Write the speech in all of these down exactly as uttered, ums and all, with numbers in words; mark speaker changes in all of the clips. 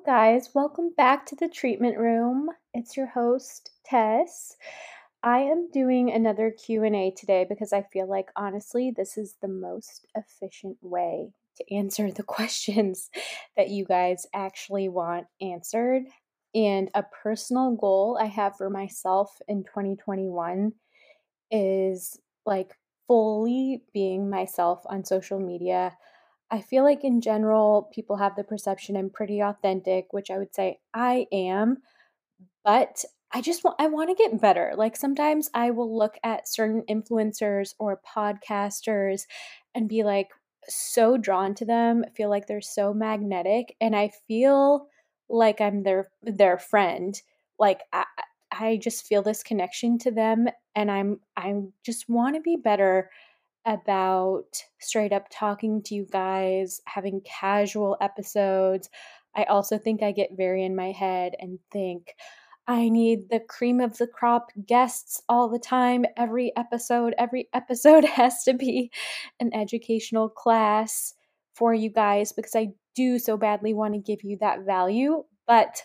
Speaker 1: guys, welcome back to the treatment room. It's your host, Tess. I am doing another Q and A today because I feel like honestly, this is the most efficient way to answer the questions that you guys actually want answered. And a personal goal I have for myself in twenty twenty-one is like fully being myself on social media. I feel like in general, people have the perception I'm pretty authentic, which I would say I am, but I just want I want to get better. Like sometimes I will look at certain influencers or podcasters and be like so drawn to them, feel like they're so magnetic, and I feel like I'm their their friend. Like I I just feel this connection to them and I'm I just want to be better about straight up talking to you guys, having casual episodes. I also think I get very in my head and think I need the cream of the crop guests all the time. Every episode, every episode has to be an educational class for you guys because I do so badly want to give you that value. But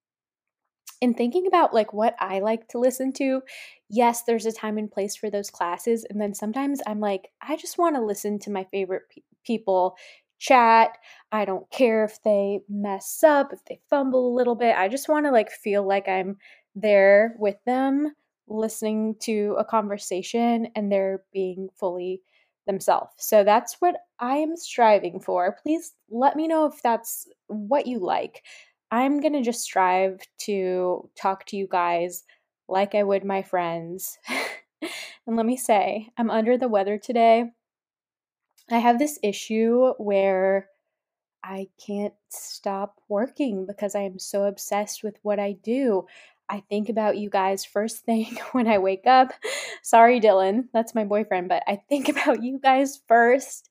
Speaker 1: in thinking about like what I like to listen to, yes, there's a time and place for those classes. And then sometimes I'm like, I just want to listen to my favorite pe- people chat. I don't care if they mess up, if they fumble a little bit. I just want to like feel like I'm there with them, listening to a conversation and they're being fully themselves. So that's what I am striving for. Please let me know if that's what you like. I'm going to just strive to talk to you guys like I would my friends. And let me say, I'm under the weather today. I have this issue where I can't stop working because I am so obsessed with what I do. I think about you guys first thing when I wake up. Sorry, Dylan, that's my boyfriend, but I think about you guys first.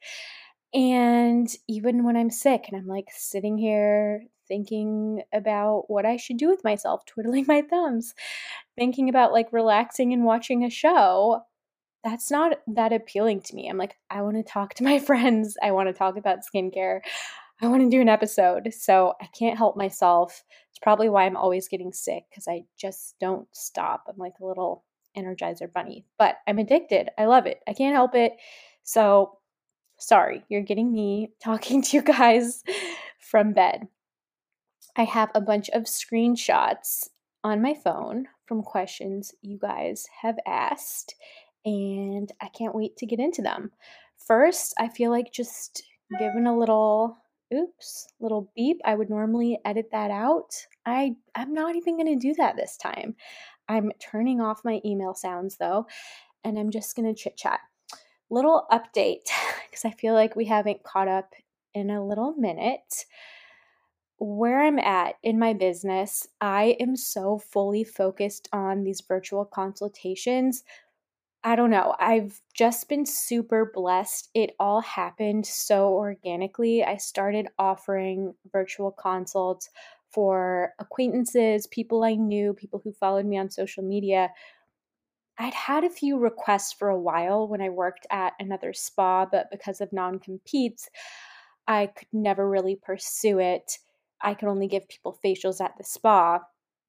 Speaker 1: And even when I'm sick and I'm like sitting here thinking about what I should do with myself, twiddling my thumbs, thinking about like relaxing and watching a show, that's not that appealing to me. I'm like, I want to talk to my friends. I want to talk about skincare. I want to do an episode. So I can't help myself. It's probably why I'm always getting sick because I just don't stop. I'm like a little energizer bunny, but I'm addicted. I love it. I can't help it. So sorry, you're getting me talking to you guys from bed. I have a bunch of screenshots on my phone from questions you guys have asked, and I can't wait to get into them. First, I feel like just giving a little oops, little beep. I would normally edit that out. I I'm not even going to do that this time. I'm turning off my email sounds though, and I'm just going to chit-chat. Little update because I feel like we haven't caught up in a little minute. Where I'm at in my business, I am so fully focused on these virtual consultations. I don't know. I've just been super blessed. It all happened so organically. I started offering virtual consults for acquaintances, people I knew, people who followed me on social media. I'd had a few requests for a while when I worked at another spa, but because of non competes, I could never really pursue it. I could only give people facials at the spa.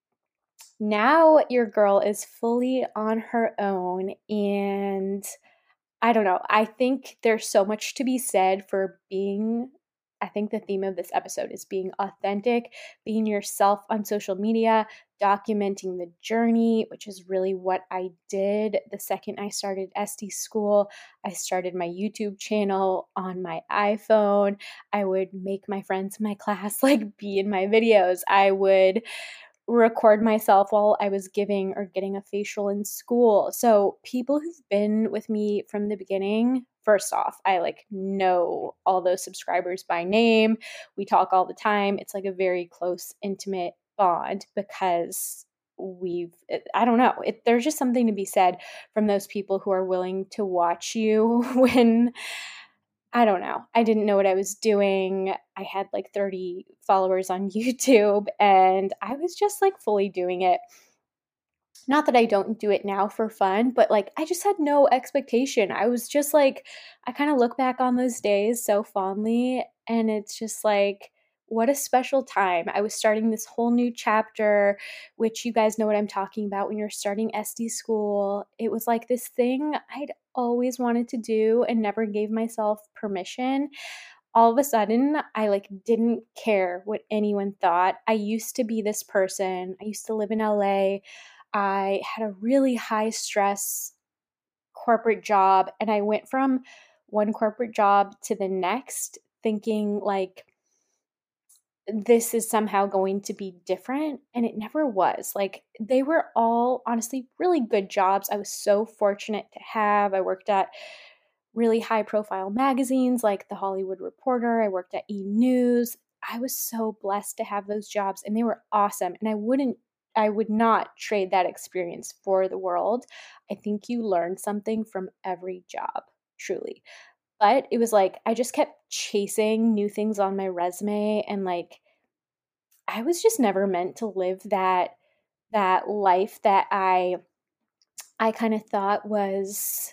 Speaker 1: Now your girl is fully on her own, and I don't know. I think there's so much to be said for being, I think the theme of this episode is being authentic, being yourself on social media, documenting the journey, which is really what I did the second I started S D school. I started my YouTube channel on my iPhone. I would make my friends in my class like be in my videos. I would record myself while I was giving or getting a facial in school. So people who've been with me from the beginning, first off, I like know all those subscribers by name. We talk all the time. It's like a very close, intimate bond because we've I don't know. It, there's just something to be said from those people who are willing to watch you when I don't know. I didn't know what I was doing. I had like thirty followers on YouTube and I was just like fully doing it. Not that I don't do it now for fun, but like I just had no expectation. I was just like, I kind of look back on those days so fondly and it's just like what a special time. I was starting this whole new chapter, which you guys know what I'm talking about when you're starting S D school. It was like this thing I'd always wanted to do and never gave myself permission. All of a sudden, I like didn't care what anyone thought. I used to be this person. I used to live in L A. I had a really high stress corporate job, and I went from one corporate job to the next thinking like this is somehow going to be different, and it never was. Like, they were all honestly really good jobs. I was so fortunate to have. I worked at really high profile magazines like The Hollywood Reporter. I worked at E! News. I was so blessed to have those jobs, and they were awesome. And I wouldn't, I would not trade that experience for the world. I think you learn something from every job, truly. But it was like I just kept chasing new things on my resume, and like I was just never meant to live that that life that I I kind of thought was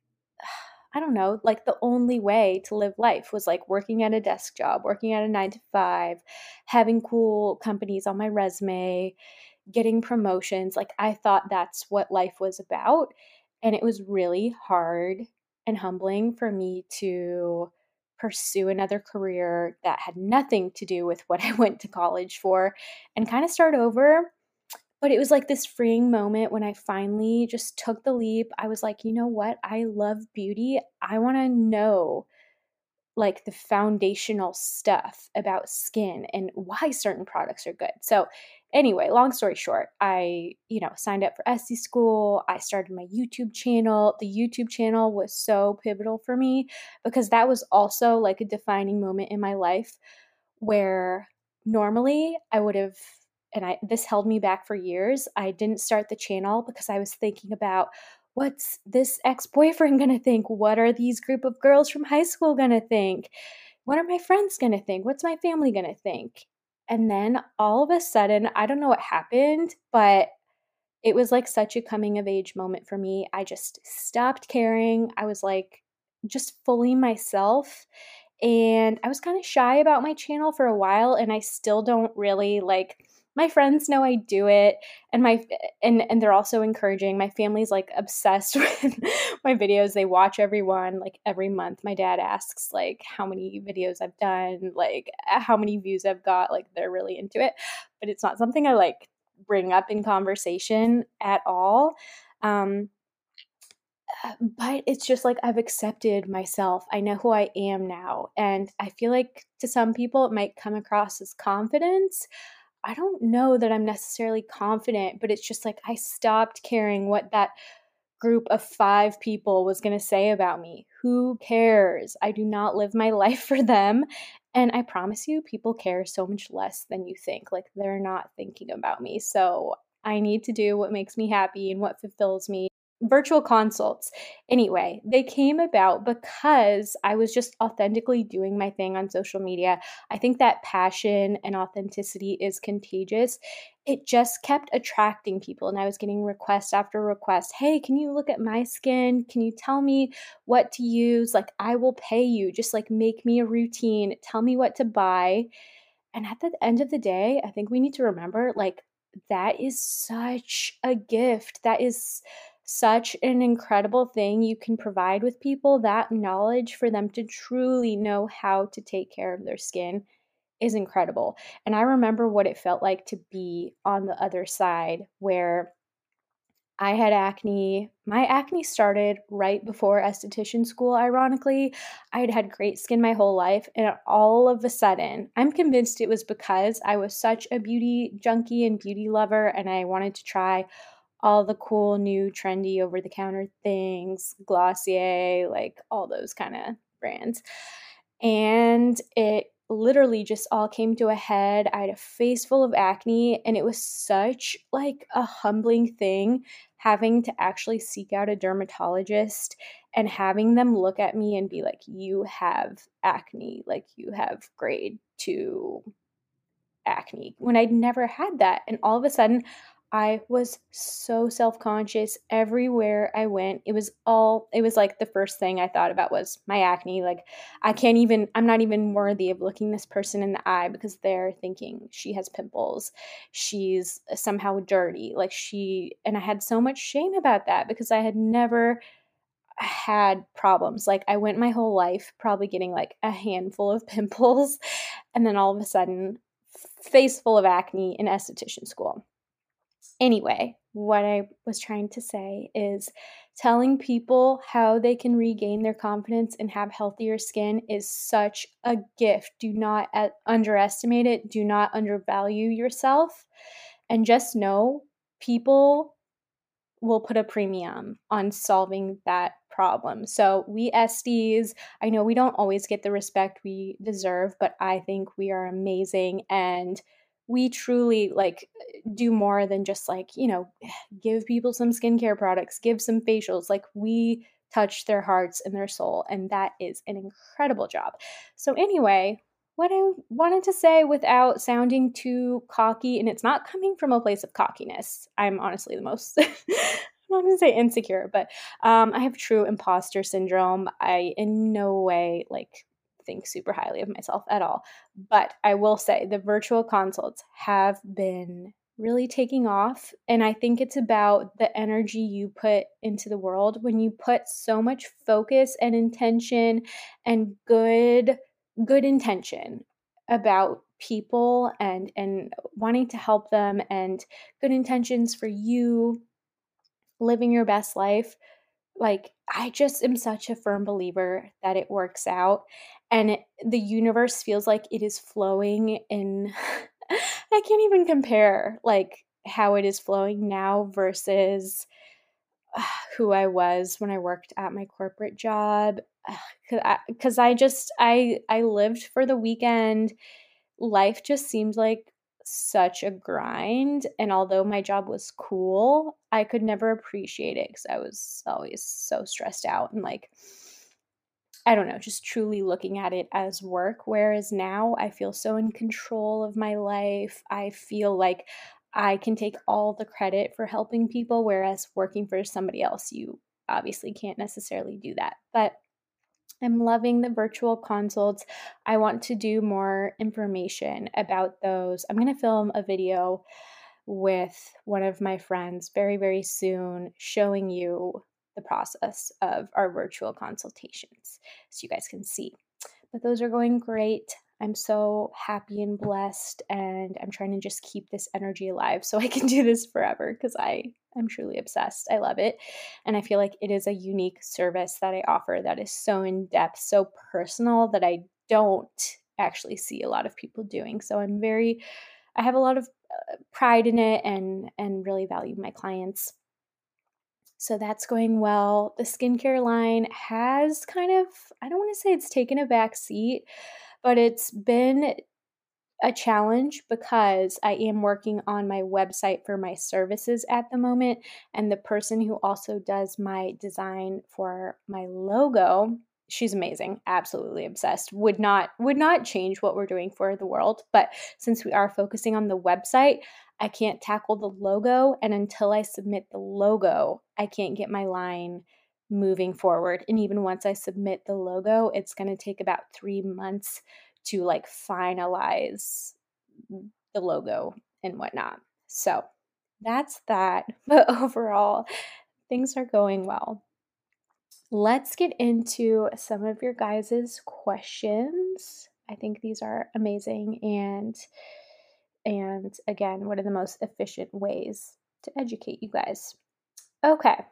Speaker 1: I don't know, like the only way to live life was like working at a desk job, working at a nine to five, having cool companies on my resume, getting promotions. Like I thought that's what life was about. And it was really hard and humbling for me to pursue another career that had nothing to do with what I went to college for and kind of start over. But it was like this freeing moment when I finally just took the leap. I was like, you know what? I love beauty. I want to know like the foundational stuff about skin and why certain products are good. So, anyway, long story short, I, you know, signed up for S D school. I started my YouTube channel. The YouTube channel was so pivotal for me because that was also like a defining moment in my life where normally I would have and I this held me back for years. I didn't start the channel because I was thinking about what's this ex-boyfriend going to think? What are these group of girls from high school going to think? What are my friends going to think? What's my family going to think? And then all of a sudden, I don't know what happened, but it was like such a coming of age moment for me. I just stopped caring. I was like just fully myself. And I was kind of shy about my channel for a while, and I still don't really like my friends know I do it, and my and and they're also encouraging. My family's like obsessed with my videos. They watch every one like every month. My dad asks like how many videos I've done, like how many views I've got. Like they're really into it, but it's not something I like bring up in conversation at all. Um, uh, but it's just like I've accepted myself. I know who I am now. And I feel like to some people it might come across as confidence. I don't know that I'm necessarily confident, but it's just like I stopped caring what that group of five people was going to say about me. Who cares? I do not live my life for them. And I promise you, people care so much less than you think. Like they're not thinking about me. So I need to do what makes me happy and what fulfills me. Virtual consults. Anyway, they came about because I was just authentically doing my thing on social media. I think that passion and authenticity is contagious. It just kept attracting people, and I was getting request after request. Hey, can you look at my skin? Can you tell me what to use? Like, I will pay you. Just like make me a routine. Tell me what to buy. And at the end of the day, I think we need to remember like that is such a gift. That is such an incredible thing you can provide with people, that knowledge for them to truly know how to take care of their skin is incredible. And I remember what it felt like to be on the other side where I had acne. My acne started right before esthetician school, ironically. I had had great skin my whole life, and all of a sudden, I'm convinced it was because I was such a beauty junkie and beauty lover, and I wanted to try all the cool new trendy over the counter things, Glossier, like all those kind of brands. And it literally just all came to a head. I had a face full of acne, and it was such like a humbling thing having to actually seek out a dermatologist and having them look at me and be like, you have acne, like you have grade two acne, when I'd never had that. And all of a sudden I was so self-conscious everywhere I went. It was all it was like the first thing I thought about was my acne. Like, I can't even I'm not even worthy of looking this person in the eye because they're thinking she has pimples. She's somehow dirty. Like she and I had so much shame about that because I had never had problems. Like, I went my whole life probably getting like a handful of pimples and then all of a sudden face full of acne in esthetician school. Anyway, what I was trying to say is telling people how they can regain their confidence and have healthier skin is such a gift. Do not uh, underestimate it. Do not undervalue yourself. And just know people will put a premium on solving that problem. So we S Ds, I know we don't always get the respect we deserve, but I think we are amazing and we truly like do more than just like, you know, give people some skincare products, give some facials. Like we touch their hearts and their soul, and that is an incredible job. So anyway, what I wanted to say without sounding too cocky, and it's not coming from a place of cockiness. I'm honestly the most, I'm not going to say insecure, but um, I have true imposter syndrome. I in no way like think super highly of myself at all. But I will say the virtual consults have been really taking off. And I think it's about the energy you put into the world. When you put so much focus and intention and good good intention about people and and wanting to help them and good intentions for you living your best life, like I just am such a firm believer that it works out and it, the universe feels like it is flowing in I can't even compare like how it is flowing now versus uh, who I was when I worked at my corporate job. Because I, I just I I lived for the weekend. Life just seemed like such a grind, and although my job was cool, I could never appreciate it because I was always so stressed out and like I don't know, just truly looking at it as work. Whereas now I feel so in control of my life. I feel like I can take all the credit for helping people, whereas working for somebody else, you obviously can't necessarily do that. But I'm loving the virtual consults. I want to do more information about those. I'm going to film a video with one of my friends very, very soon showing you the process of our virtual consultations so you guys can see. But those are going great. I'm so happy and blessed, and I'm trying to just keep this energy alive so I can do this forever because I I'm truly obsessed. I love it. And I feel like it is a unique service that I offer that is so in depth, so personal that I don't actually see a lot of people doing. So I'm very I have a lot of uh, pride in it and and really value my clients. So that's going well. The skincare line has kind of, I don't want to say it's taken a back seat, but it's been a challenge because I am working on my website for my services at the moment. And the person who also does my design for my logo, she's amazing, absolutely obsessed. Would not would not change what we're doing for the world. But since we are focusing on the website, I can't tackle the logo. And until I submit the logo, I can't get my line moving forward. And even once I submit the logo, it's going to take about three months to like finalize the logo and whatnot. So that's that. But overall, things are going well. Let's get into some of your guys' questions. I think these are amazing and and again, one of the most efficient ways to educate you guys. Okay.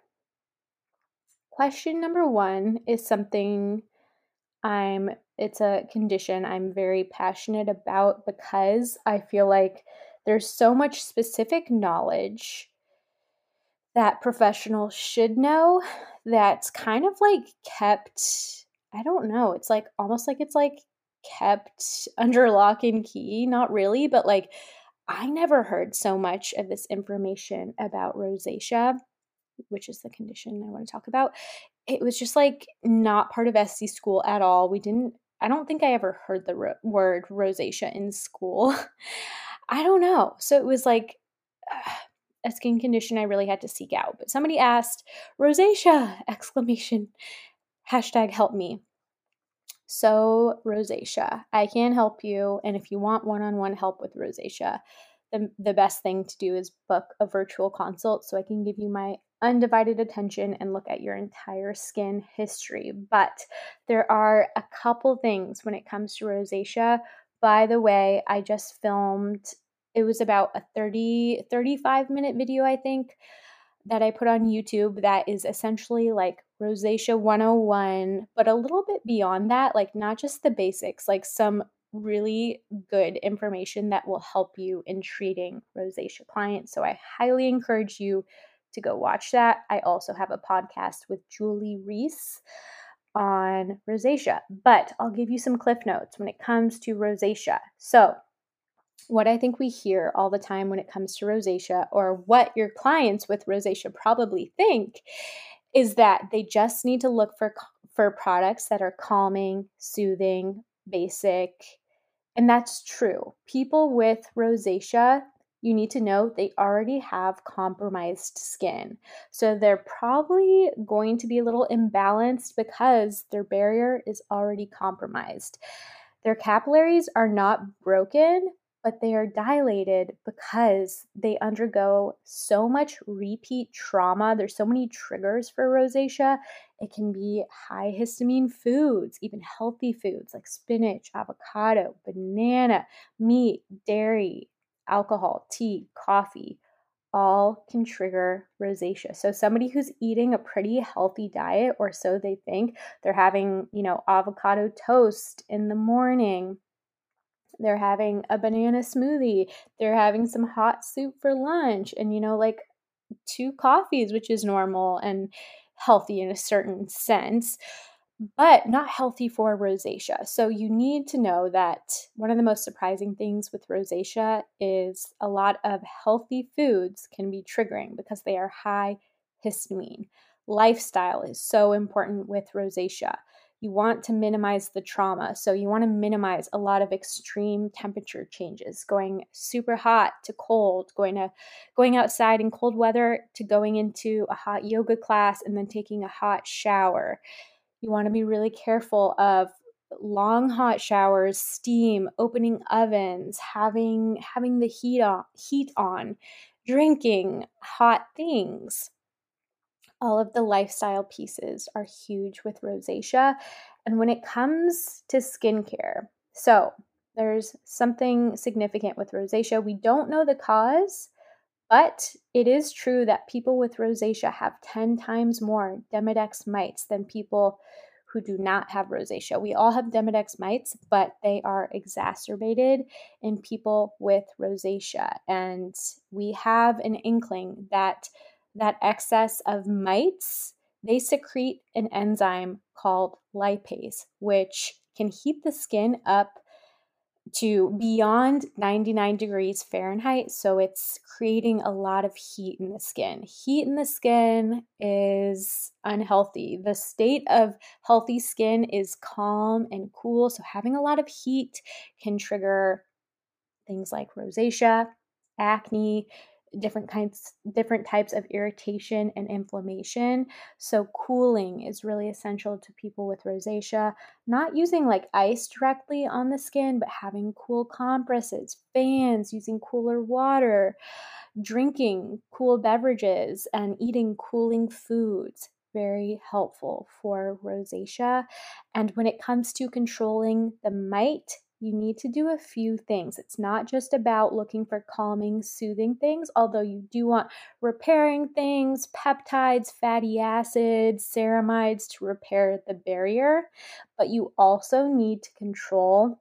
Speaker 1: Question number one is something I'm it's a condition I'm very passionate about because I feel like there's so much specific knowledge that professionals should know that's kind of like kept, I don't know, it's like almost like it's like kept under lock and key, not really, but like I never heard so much of this information about rosacea, which is the condition I want to talk about. It was just like not part of S C school at all. We didn't, I don't think I ever heard the ro- word rosacea in school. I don't know. So it was like, a skin condition I really had to seek out. But somebody asked, rosacea, exclamation, hashtag help me. So rosacea, I can help you. And if you want one-on-one help with rosacea, the, the best thing to do is book a virtual consult so I can give you my undivided attention and look at your entire skin history. But there are a couple things when it comes to rosacea. By the way, I just filmed, it was about a thirty, thirty-five minute video, I think, that I put on YouTube that is essentially like Rosacea one oh one, but a little bit beyond that, like not just the basics, like some really good information that will help you in treating rosacea clients. So I highly encourage you to go watch that. I also have a podcast with Julie Reese on rosacea, but I'll give you some cliff notes when it comes to rosacea. So what I think we hear all the time when it comes to rosacea, or what your clients with rosacea probably think, is that they just need to look for for products that are calming, soothing, basic. And that's true. People with rosacea, you need to know they already have compromised skin. So they're probably going to be a little imbalanced because their barrier is already compromised. Their capillaries are not broken, but they are dilated because they undergo so much repeat trauma. There's so many triggers for rosacea. It can be high histamine foods, even healthy foods like spinach, avocado, banana, meat, dairy, alcohol, tea, coffee, all can trigger rosacea. So somebody who's eating a pretty healthy diet, or so they think, they're having, you know, avocado toast in the morning, they're having a banana smoothie, they're having some hot soup for lunch, and, you know, like two coffees, which is normal and healthy in a certain sense, but not healthy for rosacea. So you need to know that one of the most surprising things with rosacea is a lot of healthy foods can be triggering because they are high histamine. Lifestyle is so important with rosacea. You want to minimize the trauma. So you want to minimize a lot of extreme temperature changes, going super hot to cold, going to going outside in cold weather to going into a hot yoga class and then taking a hot shower. You want to be really careful of long hot showers, steam, opening ovens, having having the heat on, heat on, drinking hot things. All of the lifestyle pieces are huge with rosacea. And when it comes to skincare, so there's something significant with rosacea. We don't know the cause, but it is true that people with rosacea have ten times more Demodex mites than people who do not have rosacea. We all have Demodex mites, but they are exacerbated in people with rosacea. And we have an inkling that that excess of mites, they secrete an enzyme called lipase, which can heat the skin up to beyond ninety-nine degrees Fahrenheit. So it's creating a lot of heat in the skin. Heat in the skin is unhealthy. The state of healthy skin is calm and cool. So having a lot of heat can trigger things like rosacea, acne, different kinds different types of irritation and inflammation. So cooling is really essential to people with rosacea. Not using like ice directly on the skin, but having cool compresses, fans, using cooler water, drinking cool beverages, and eating cooling foods. Very helpful for rosacea. And when it comes to controlling the mite, you need to do a few things. It's not just about looking for calming, soothing things, although you do want repairing things, peptides, fatty acids, ceramides to repair the barrier, but you also need to control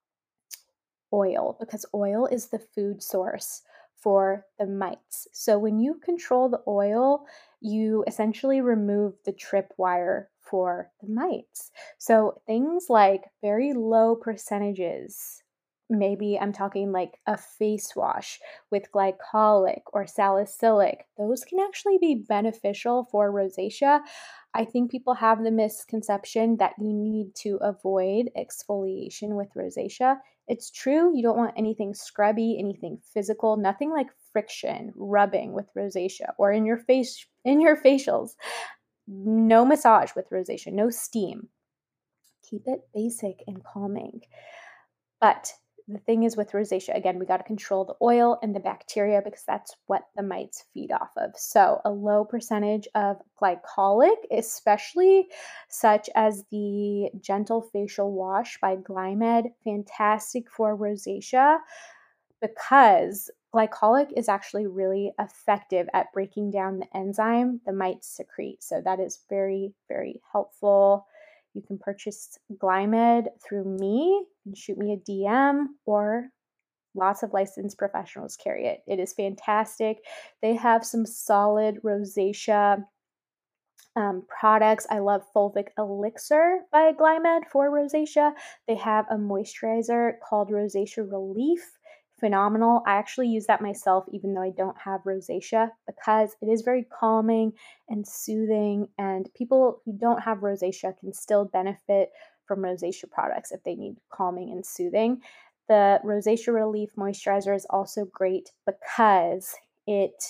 Speaker 1: oil, because oil is the food source for the mites. So when you control the oil, you essentially remove the tripwire for the mites. So things like very low percentages, maybe I'm talking like a face wash with glycolic or salicylic, those can actually be beneficial for rosacea. I think people have the misconception that you need to avoid exfoliation with rosacea. It's true, you don't want anything scrubby, anything physical, nothing like friction, rubbing with rosacea or in your face, in your facials. No massage with rosacea, no steam. Keep it basic and calming. But the thing is with rosacea, again, we got to control the oil and the bacteria because that's what the mites feed off of. So a low percentage of glycolic, especially such as the Gentle Facial Wash by Glymed, fantastic for rosacea because glycolic is actually really effective at breaking down the enzyme the mites secrete. So that is very, very helpful. You can purchase Glymed through me and shoot me a D M, or lots of licensed professionals carry it. It is fantastic. They have some solid rosacea um, products. I love Fulvic Elixir by Glymed for rosacea. They have a moisturizer called Rosacea Relief. Phenomenal. I actually use that myself even though I don't have rosacea because it is very calming and soothing, and people who don't have rosacea can still benefit from rosacea products if they need calming and soothing. The Rosacea Relief moisturizer is also great because it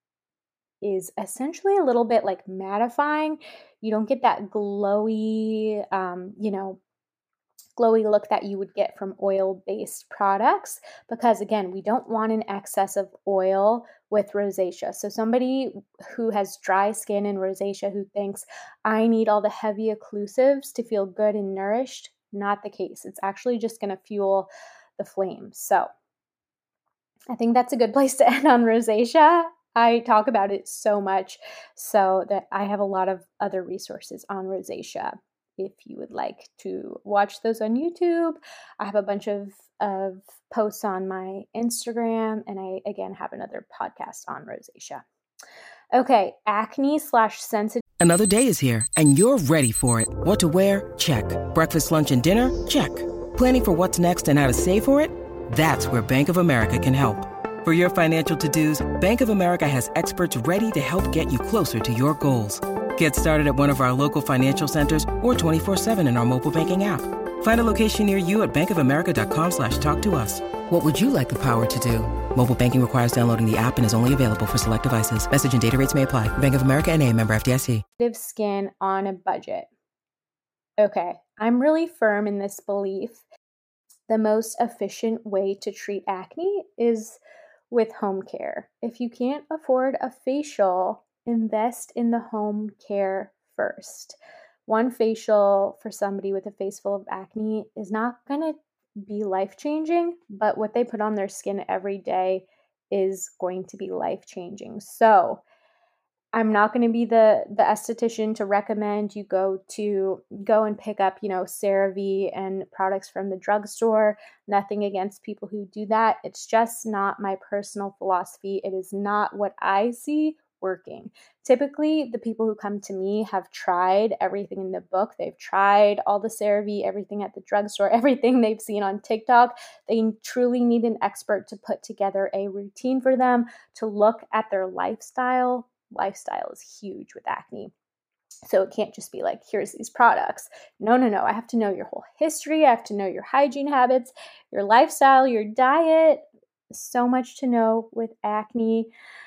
Speaker 1: is essentially a little bit like mattifying. You don't get that glowy, um, you know, glowy look that you would get from oil-based products because, again, we don't want an excess of oil with rosacea. So somebody who has dry skin and rosacea who thinks, I need all the heavy occlusives to feel good and nourished, not the case. It's actually just going to fuel the flame. So I think that's a good place to end on rosacea. I talk about it so much so that I have a lot of other resources on rosacea if you would like to watch those on YouTube. I have a bunch of, of posts on my Instagram, and I, again, have another podcast on rosacea. Okay, acne slash sensitive.
Speaker 2: Another day is here, and you're ready for it. What to wear? Check. Breakfast, lunch, and dinner? Check. Planning for what's next and how to save for it? That's where Bank of America can help. For your financial to-dos, Bank of America has experts ready to help get you closer to your goals. Get started at one of our local financial centers or twenty-four seven in our mobile banking app. Find a location near you at bankofamerica.com slash talk to us. What would you like the power to do? Mobile banking requires downloading the app and is only available for select devices. Message and data rates may apply. Bank of America N A, member F D I C.
Speaker 1: Skin on a budget. Okay, I'm really firm in this belief. The most efficient way to treat acne is with home care. If you can't afford a facial, invest in the home care first. One facial for somebody with a face full of acne is not going to be life-changing, but what they put on their skin every day is going to be life-changing. So I'm not going to be the the esthetician to recommend you go to go and pick up, you know, CeraVe and products from the drugstore. Nothing against people who do that. It's just not my personal philosophy. It is not what I see working. Typically, the people who come to me have tried everything in the book. They've tried all the CeraVe, everything at the drugstore, everything they've seen on TikTok. They truly need an expert to put together a routine for them, to look at their lifestyle. Lifestyle is huge with acne. So it can't just be like, here's these products. No, no, no. I have to know your whole history. I have to know your hygiene habits, your lifestyle, your diet. So much to know with acne.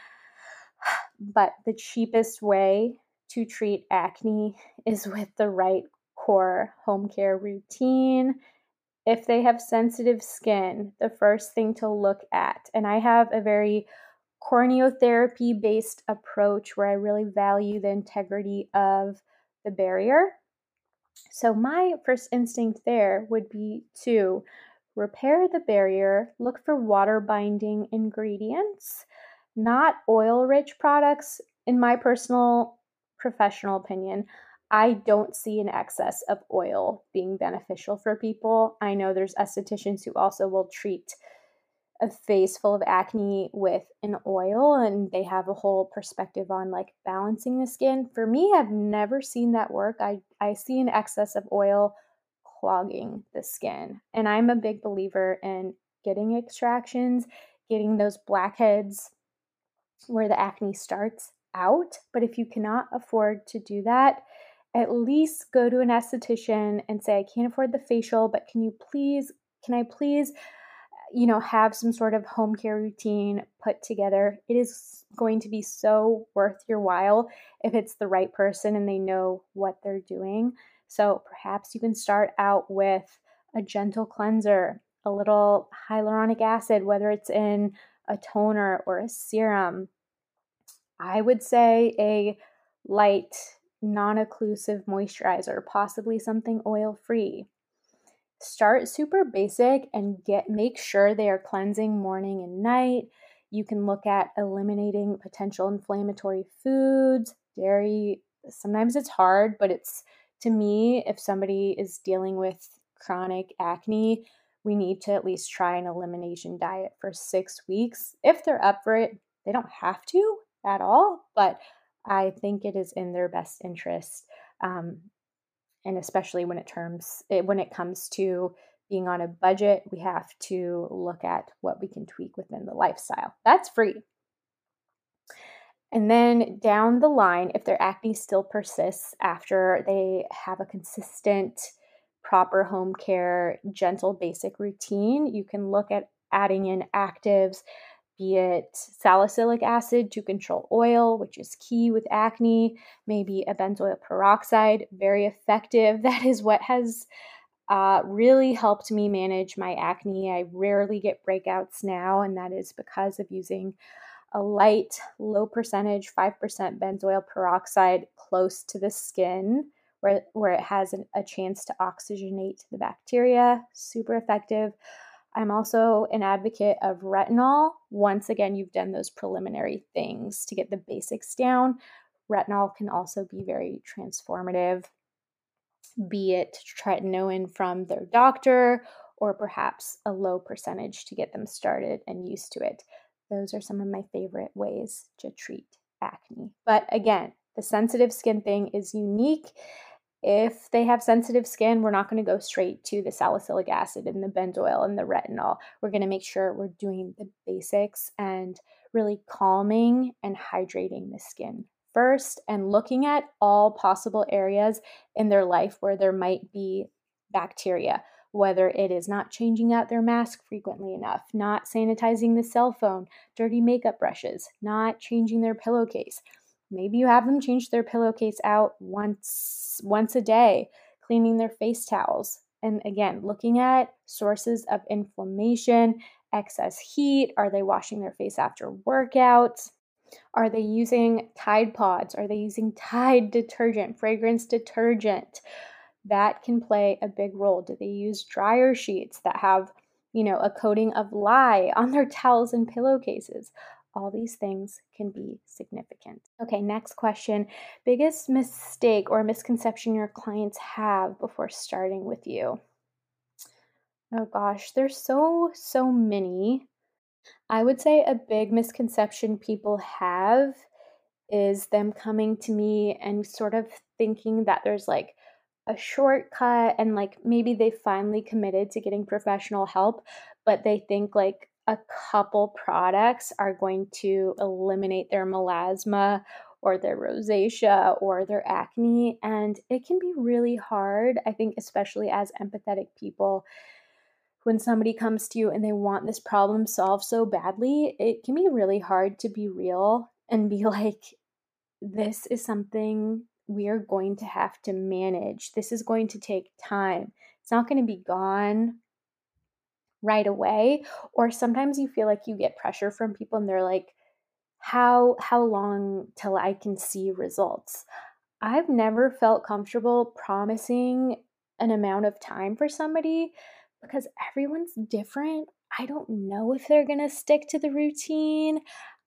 Speaker 1: But the cheapest way to treat acne is with the right core home care routine. If they have sensitive skin, the first thing to look at, and I have a very corneotherapy based approach where I really value the integrity of the barrier. So my first instinct there would be to repair the barrier, look for water binding ingredients, not oil rich products. In my personal professional opinion, I don't see an excess of oil being beneficial for people. I know there's estheticians who also will treat a face full of acne with an oil, and they have a whole perspective on like balancing the skin. For me, I've never seen that work. I, I see an excess of oil clogging the skin. And I'm a big believer in getting extractions, getting those blackheads where the acne starts out. But if you cannot afford to do that, at least go to an esthetician and say, I can't afford the facial, but can you please can I please, you know, have some sort of home care routine put together? It is going to be so worth your while if it's the right person and they know what they're doing. So perhaps you can start out with a gentle cleanser, a little hyaluronic acid, whether it's in a toner or a serum. I would say a light, non-occlusive moisturizer, possibly something oil-free. Start super basic and get make sure they are cleansing morning and night. You can look at eliminating potential inflammatory foods, dairy. Sometimes it's hard, but it's to me, if somebody is dealing with chronic acne, we need to at least try an elimination diet for six weeks. If they're up for it, they don't have to at all, but I think it is in their best interest. Um, and especially when it terms it, when it comes to being on a budget, we have to look at what we can tweak within the lifestyle. That's free. And then down the line, if their acne still persists after they have a consistent, proper home care, gentle, basic routine, you can look at adding in actives, be it salicylic acid to control oil, which is key with acne, maybe a benzoyl peroxide, very effective. That is what has uh, really helped me manage my acne. I rarely get breakouts now, and that is because of using a light, low percentage, five percent benzoyl peroxide close to the skin where, where it has an, a chance to oxygenate the bacteria. Super effective. I'm also an advocate of retinol. Once again, you've done those preliminary things to get the basics down. Retinol can also be very transformative, be it tretinoin from their doctor or perhaps a low percentage to get them started and used to it. Those are some of my favorite ways to treat acne. But again, the sensitive skin thing is unique. If they have sensitive skin, we're not going to go straight to the salicylic acid and the benzoyl and the retinol. We're going to make sure we're doing the basics and really calming and hydrating the skin first and looking at all possible areas in their life where there might be bacteria, whether it is not changing out their mask frequently enough, not sanitizing the cell phone, dirty makeup brushes, not changing their pillowcase. Maybe you have them change their pillowcase out once once a day, cleaning their face towels. And again, looking at sources of inflammation, excess heat. Are they washing their face after workouts? Are they using Tide Pods? Are they using Tide detergent, fragrance detergent? That can play a big role. Do they use dryer sheets that have, you know, a coating of lye on their towels and pillowcases? All these things can be significant. Okay, next question. Biggest mistake or misconception your clients have before starting with you? Oh gosh, there's so, so many. I would say a big misconception people have is them coming to me and sort of thinking that there's like a shortcut and like maybe they finally committed to getting professional help, but they think like a couple products are going to eliminate their melasma or their rosacea or their acne. And it can be really hard, I think, especially as empathetic people, when somebody comes to you and they want this problem solved so badly, it can be really hard to be real and be like, this is something we are going to have to manage. This is going to take time. It's not going to be gone right away. Or sometimes you feel like you get pressure from people and they're like, how how long till I can see results? I've never felt comfortable promising an amount of time for somebody because everyone's different. I don't know if they're going to stick to the routine.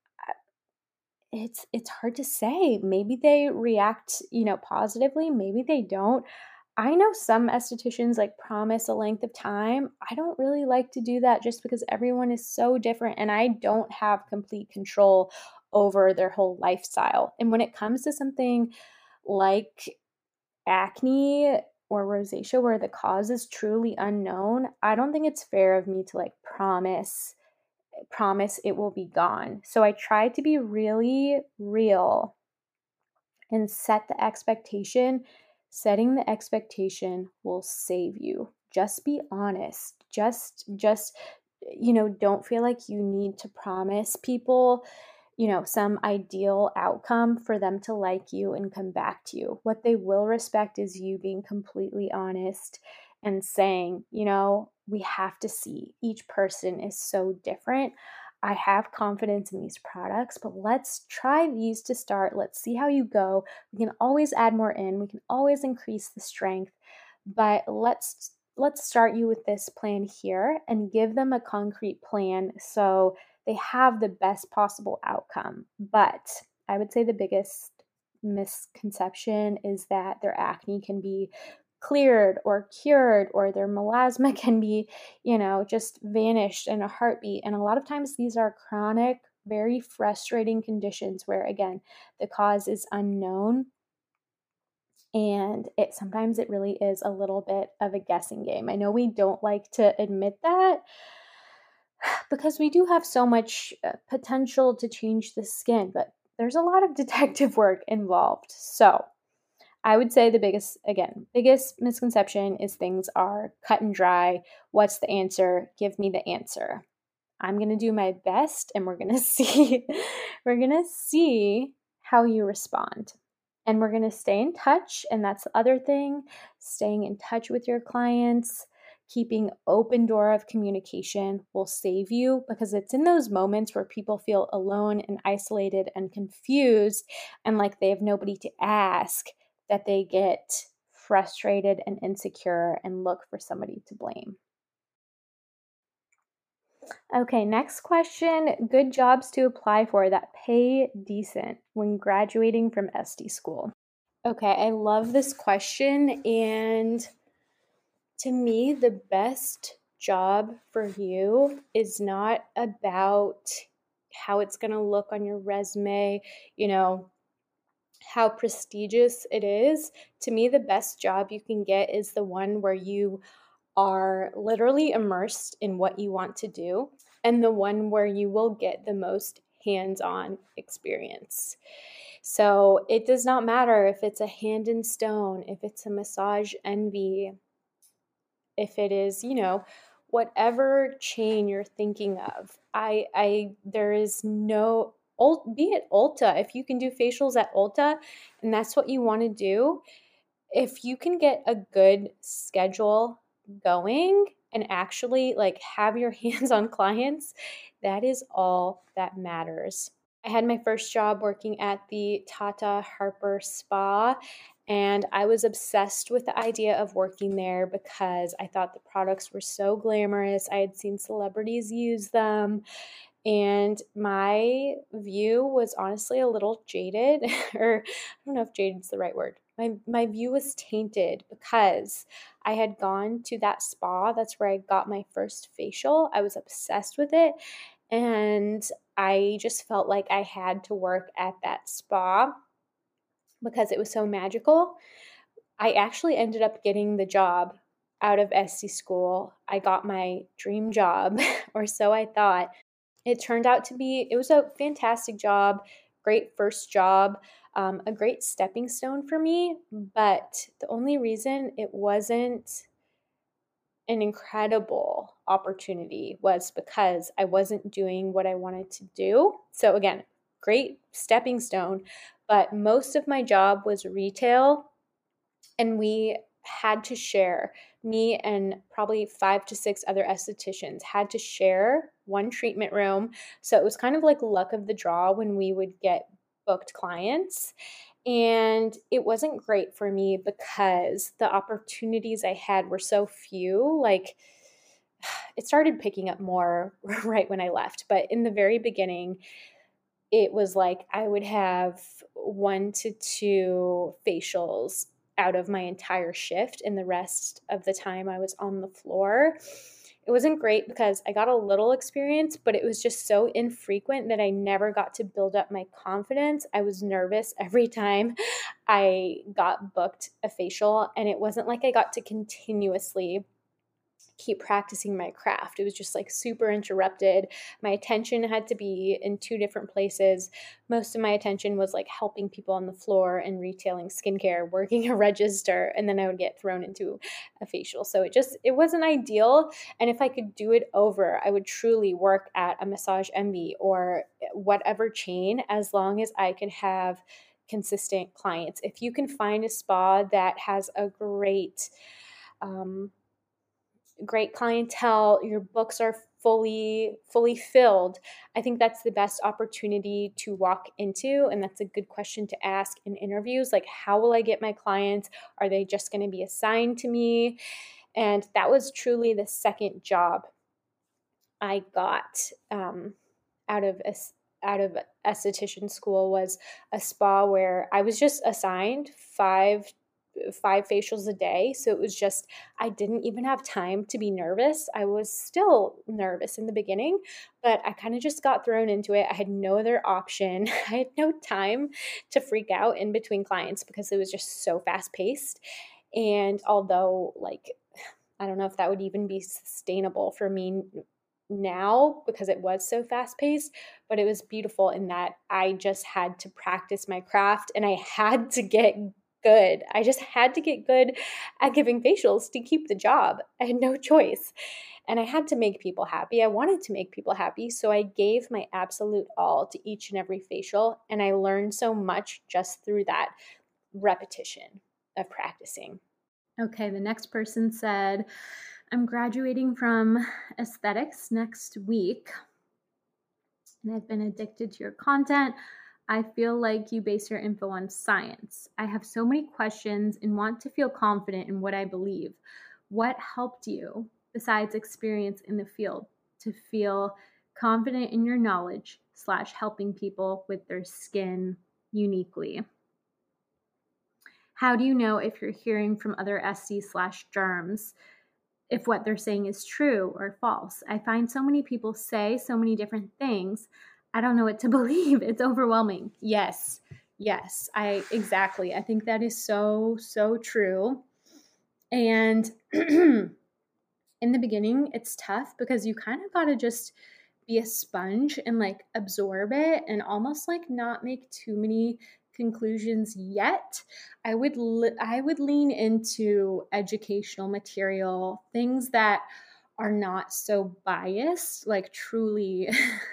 Speaker 1: It's it's hard to say. Maybe they react, you know, positively, maybe they don't. I know some estheticians like promise a length of time. I don't really like to do that just because everyone is so different and I don't have complete control over their whole lifestyle. And when it comes to something like acne or rosacea where the cause is truly unknown, I don't think it's fair of me to like promise promise it will be gone. So I try to be really real and set the expectation. Setting the expectation will save you. Just be honest. Just, just, you know, don't feel like you need to promise people, you know, some ideal outcome for them to like you and come back to you. What they will respect is you being completely honest and saying, you know, we have to see each person is so different. I have confidence in these products, but let's try these to start. Let's see how you go. We can always add more in. We can always increase the strength, but let's let's start you with this plan here and give them a concrete plan so they have the best possible outcome. But I would say the biggest misconception is that their acne can be cleared or cured, or their melasma can be, you know, just vanished in a heartbeat. And a lot of times these are chronic, very frustrating conditions where, again, the cause is unknown. And it sometimes it really is a little bit of a guessing game. I know we don't like to admit that because we do have so much uh, potential to change the skin, but there's a lot of detective work involved. So I would say the biggest, again, biggest misconception is things are cut and dry. What's the answer? Give me the answer. I'm going to do my best and we're going to see, we're going to see how you respond. And we're going to stay in touch. And that's the other thing, staying in touch with your clients, keeping open door of communication will save you, because it's in those moments where people feel alone and isolated and confused and like they have nobody to ask that they get frustrated and insecure and look for somebody to blame. Okay, next question. Good jobs to apply for that pay decent when graduating from S D school. Okay, I love this question. And to me, the best job for you is not about how it's going to look on your resume, you know, how prestigious it is. To me, the best job you can get is the one where you are literally immersed in what you want to do, and the one where you will get the most hands-on experience. So it does not matter if it's a Hand and Stone, if it's a Massage Envy, if it is, you know, whatever chain you're thinking of. I I there is no, be it Ulta, if you can do facials at Ulta and that's what you want to do, if you can get a good schedule going and actually like have your hands on clients, that is all that matters. I had my first job working at the Tata Harper Spa, and I was obsessed with the idea of working there because I thought the products were so glamorous. I had seen celebrities use them, and my view was honestly a little jaded, or I don't know if jaded is the right word. My, my view was tainted because I had gone to that spa. That's where I got my first facial. I was obsessed with it. And I just felt like I had to work at that spa because it was so magical. I actually ended up getting the job out of S D school. I got my dream job, or so I thought. It turned out to be, it was a fantastic job, great first job, um, a great stepping stone for me. But the only reason it wasn't an incredible opportunity was because I wasn't doing what I wanted to do. So again, great stepping stone, but most of my job was retail, and we had to share, me and probably five to six other estheticians had to share one treatment room. So it was kind of like luck of the draw when we would get booked clients. And it wasn't great for me because the opportunities I had were so few. Like, it started picking up more right when I left. But in the very beginning, it was like I would have one to two facials out of my entire shift, and the rest of the time I was on the floor. It wasn't great because I got a little experience, but it was just so infrequent that I never got to build up my confidence. I was nervous every time I got booked a facial, and it wasn't like I got to continuously keep practicing my craft. It was just like super interrupted. My attention had to be in two different places. Most of my attention was like helping people on the floor and retailing skincare, working a register, and then I would get thrown into a facial. So it just, it wasn't ideal. And if I could do it over, I would truly work at a Massage Envy or whatever chain, as long as I could have consistent clients. If you can find a spa that has a great, um, great clientele, your books are fully fully filled, I think that's the best opportunity to walk into. And that's a good question to ask in interviews, like, how will I get my clients? Are they just going to be assigned to me? And that was truly the second job I got um, out of a, out of esthetician school, was a spa where I was just assigned five five facials a day. So it was just, I didn't even have time to be nervous. I was still nervous in the beginning, but I kind of just got thrown into it. I had no other option. I had no time to freak out in between clients because it was just so fast paced. And although, like, I don't know if that would even be sustainable for me now because it was so fast paced, but it was beautiful in that I just had to practice my craft and I had to get good. I just had to get good at giving facials to keep the job. I had no choice. And I had to make people happy. I wanted to make people happy. So I gave my absolute all to each and every facial. And I learned so much just through that repetition of practicing. Okay, the next person said, I'm graduating from aesthetics next week, and I've been addicted to your content. I feel like you base your info on science. I have so many questions and want to feel confident in what I believe. What helped you, besides experience in the field, to feel confident in your knowledge slash helping people with their skin uniquely? How do you know if you're hearing from other S D slash germs, if what they're saying is true or false? I find so many people say so many different things. I don't know what to believe. It's overwhelming. Yes. Yes. I exactly. I think that is so, so true. And in the beginning, it's tough because you kind of got to just be a sponge and like absorb it and almost like not make too many conclusions yet. I would li- I would lean into educational material, things that are not so biased, like truly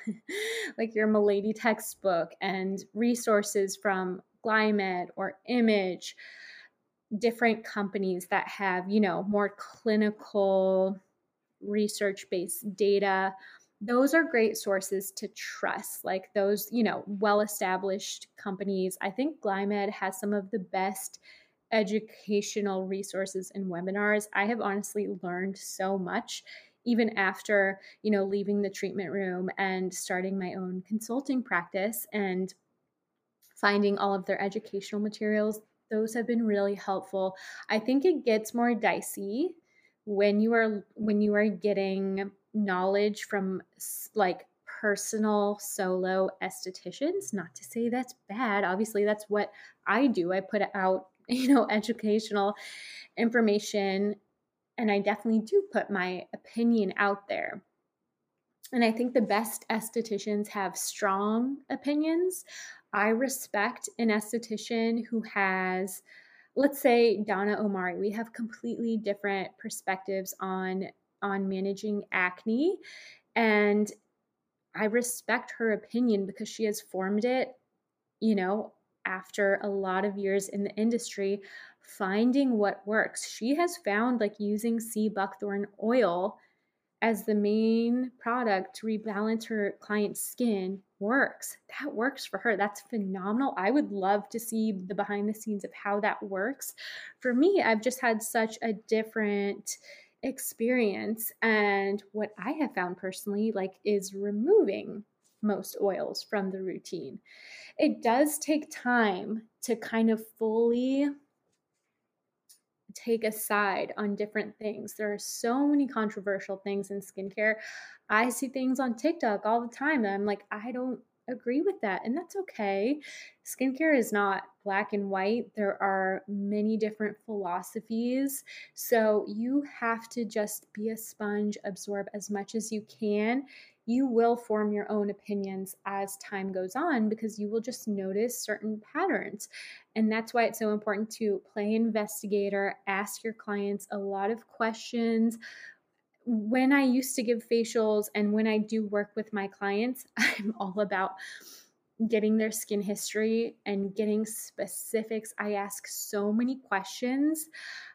Speaker 1: like your Milady textbook and resources from Glymed or Image, different companies that have, you know, more clinical research-based data. Those are great sources to trust, like those, you know, well-established companies. I think Glymed has some of the best educational resources and webinars. I have honestly learned so much even after, you know, leaving the treatment room and starting my own consulting practice and finding all of their educational materials. Those have been really helpful. I think it gets more dicey when you are when you are getting knowledge from like personal solo estheticians. Not to say that's bad. Obviously, that's what I do. I put out, you know, educational information, and I definitely do put my opinion out there. And I think the best estheticians have strong opinions. I respect an esthetician who has, let's say Donna Omari. We have completely different perspectives on on managing acne, and I respect her opinion because she has formed it, you know, after a lot of years in the industry, finding what works. She has found like using sea buckthorn oil as the main product to rebalance her client's skin works. That works for her. That's phenomenal. I would love to see the behind the scenes of how that works. For me, I've just had such a different experience. And what I have found personally, like, is removing most oils from the routine. It does take time to kind of fully take a side on different things. There are so many controversial things in skincare. I see things on TikTok all the time that I'm like, I don't agree with that. And that's okay. Skincare is not black and white. There are many different philosophies. So you have to just be a sponge, absorb as much as you can. You will form your own opinions as time goes on because you will just notice certain patterns. And that's why it's so important to play investigator, ask your clients a lot of questions. When I used to give facials and when I do work with my clients, I'm all about getting their skin history and getting specifics. I ask so many questions.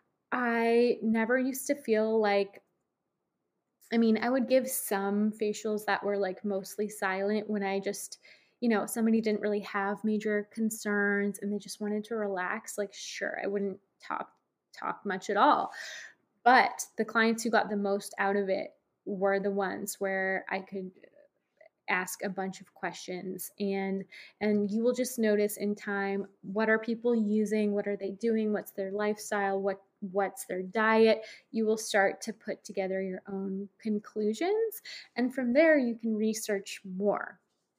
Speaker 1: I never used to feel like, I mean, I would give some facials that were like mostly silent when I just, you know, somebody didn't really have major concerns and they just wanted to relax. Like, sure, I wouldn't talk talk much at all. But the clients who got the most out of it were the ones where I could ask a bunch of questions, and and you will just notice in time, what are people using, what are they doing, what's their lifestyle, what what's their diet. You will start to put together your own conclusions, and from there you can research more.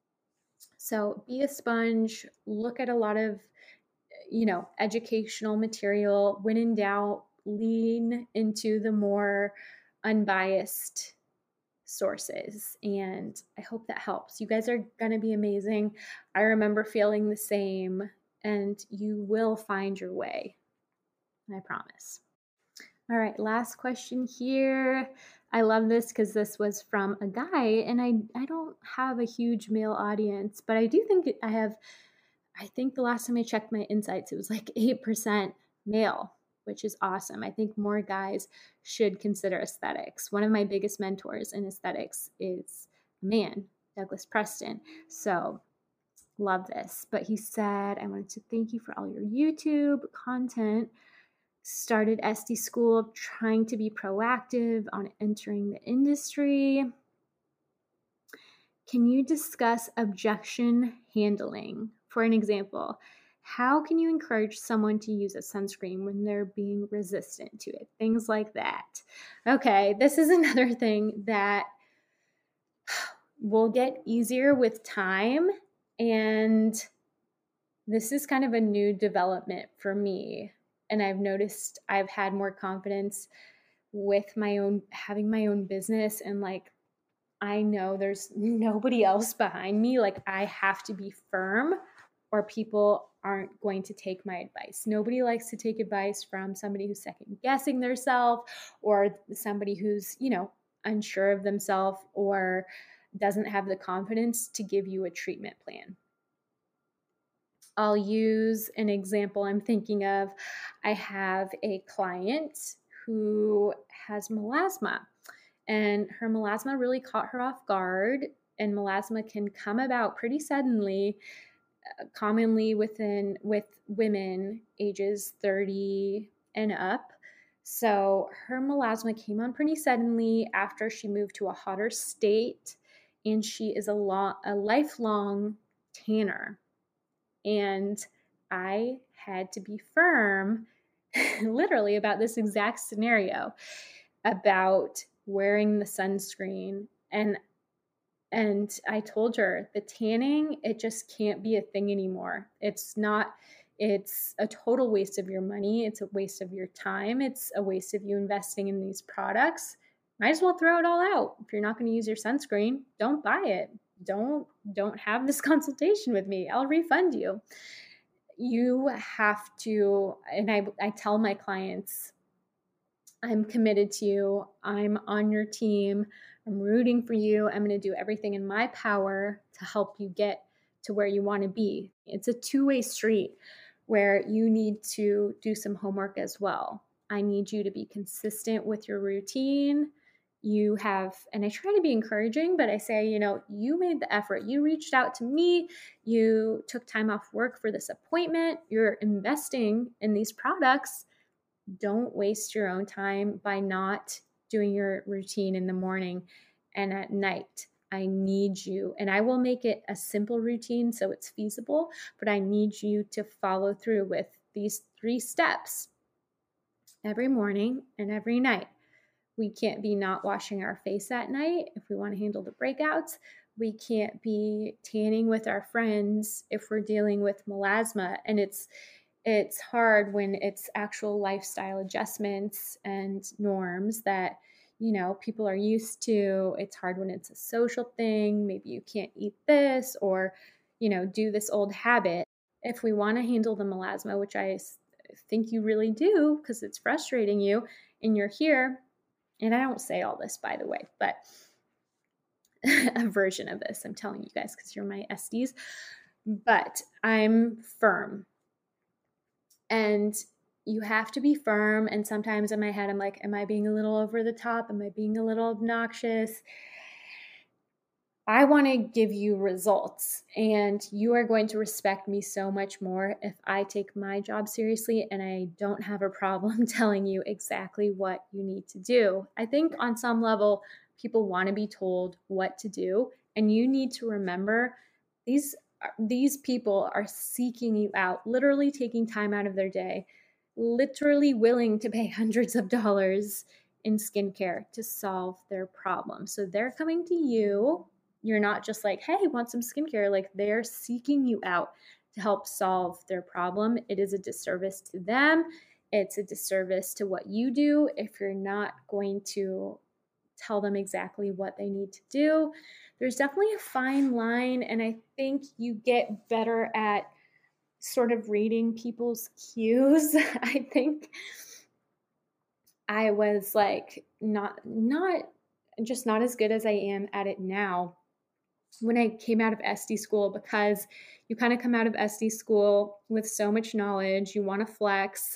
Speaker 1: So be a sponge, look at a lot of, you know, educational material. When in doubt, lean into the more unbiased sources. And I hope that helps. You guys are going to be amazing. I remember feeling the same, and you will find your way. I promise. All right, last question here. I love this because this was from a guy, and I, I don't have a huge male audience, but I do think I have, I think the last time I checked my insights, it was like eight percent male, which is awesome. I think more guys should consider aesthetics. One of my biggest mentors in aesthetics is a man, Douglas Preston. So love this. But he said, I wanted to thank you for all your YouTube content. Started S D School trying to be proactive on entering the industry. Can you discuss objection handling? For an example, how can you encourage someone to use a sunscreen when they're being resistant to it? Things like that. Okay, this is another thing that will get easier with time. And this is kind of a new development for me. And I've noticed I've had more confidence with my own, having my own business, and like, I know there's nobody else behind me. Like, I have to be firm or people aren't going to take my advice. Nobody likes to take advice from somebody who's second guessing themselves, or somebody who's, you know, unsure of themselves or doesn't have the confidence to give you a treatment plan. I'll use an example I'm thinking of. I have a client who has melasma, and her melasma really caught her off guard. And melasma can come about pretty suddenly, uh, commonly within with women ages thirty and up. So her melasma came on pretty suddenly after she moved to a hotter state, and she is a, lo- a lifelong tanner. And I had to be firm, literally, about this exact scenario, about wearing the sunscreen. And and I told her the tanning, it just can't be a thing anymore. It's not, it's a total waste of your money. It's a waste of your time. It's a waste of you investing in these products. Might as well throw it all out. If you're not going to use your sunscreen, don't buy it. Don't don't have this consultation with me. I'll refund you. You have to, and I, I tell my clients, I'm committed to you. I'm on your team. I'm rooting for you. I'm going to do everything in my power to help you get to where you want to be. It's a two-way street where you need to do some homework as well. I need you to be consistent with your routine. You have, and I try to be encouraging, but I say, you know, you made the effort. You reached out to me. You took time off work for this appointment. You're investing in these products. Don't waste your own time by not doing your routine in the morning and at night. I need you, and I will make it a simple routine so it's feasible, but I need you to follow through with these three steps every morning and every night. We can't be not washing our face at night if we want to handle the breakouts. we can't be tanning with our friends if we're dealing with melasma. And it's it's hard when it's actual lifestyle adjustments and norms that, you know, people are used to. It's hard when it's a social thing. Maybe you can't eat this or, you know, do this old habit. If we want to handle the melasma, which I think you really do because it's frustrating you and you're here, and I don't say all this, by the way, but a version of this, I'm telling you guys because you're my S Ds, but I'm firm. And you have to be firm. And sometimes in my head, I'm like, am I being a little over the top? Am I being a little obnoxious? I want to give you results, and you are going to respect me so much more if I take my job seriously and I don't have a problem telling you exactly what you need to do. I think on some level, people want to be told what to do, and you need to remember these these people are seeking you out, literally taking time out of their day, literally willing to pay hundreds of dollars in skincare to solve their problem. So they're coming to you. You're not just like, hey, want some skincare? Like, they're seeking you out to help solve their problem. It is a disservice to them. It's a disservice to what you do if you're not going to tell them exactly what they need to do. There's definitely a fine line, and I think you get better at sort of reading people's cues. I think I was like not not just not as good as I am at it now when I came out of S D school, because you kind of come out of S D school with so much knowledge, you want to flex.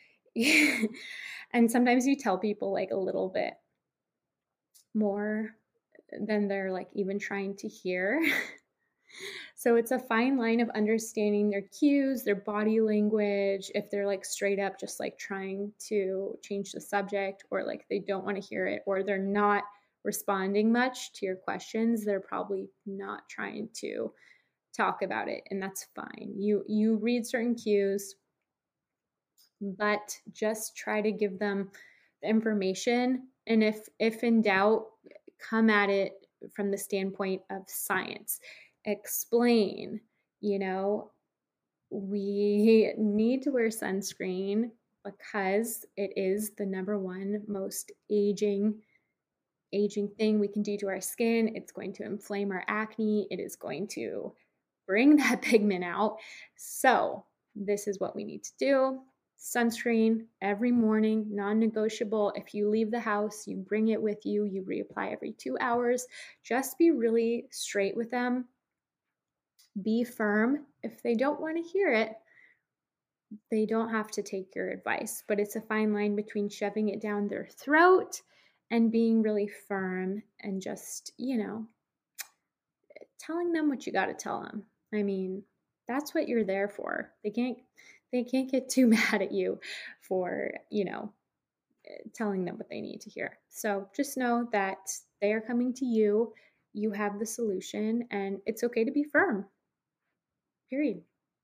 Speaker 1: And sometimes you tell people like a little bit more than they're like even trying to hear. So it's a fine line of understanding their cues, their body language, if they're like straight up just like trying to change the subject, or like they don't want to hear it, or they're not responding much to your questions. They're probably not trying to talk about it, and that's fine. You you read certain cues, but just try to give them the information. And if if in doubt, come at it from the standpoint of science. Explain, you know, we need to wear sunscreen because it is the number one most aging aging thing we can do to our skin. It's going to inflame our acne. It is going to bring that pigment out. So this is what we need to do. Sunscreen every morning, non-negotiable. If you leave the house, you bring it with you. You reapply every two hours. Just be really straight with them. Be firm. If they don't want to hear it, they don't have to take your advice. But it's a fine line between shoving it down their throat and being really firm and just, you know, telling them what you got to tell them. I mean, that's what you're there for. They can't they can't get too mad at you for, you know, telling them what they need to hear. So just know that they are coming to you. You have the solution, and it's okay to be firm. Period.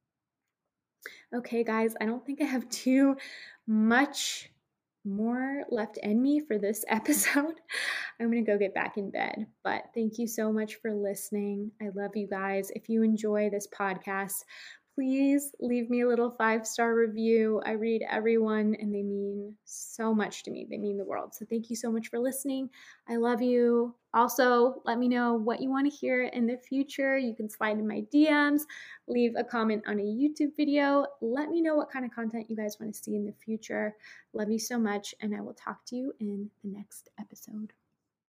Speaker 1: Okay, guys, I don't think I have too much more left in me for this episode. I'm going to go get back in bed, but thank you so much for listening. I love you guys. If you enjoy this podcast, please leave me a little five-star review. I read everyone, and they mean so much to me. They mean the world. So thank you so much for listening. I love you. Also, let me know what you want to hear in the future. You can slide in my D Ms, leave a comment on a YouTube video. Let me know what kind of content you guys want to see in the future. Love you so much, and I will talk to you in the next episode.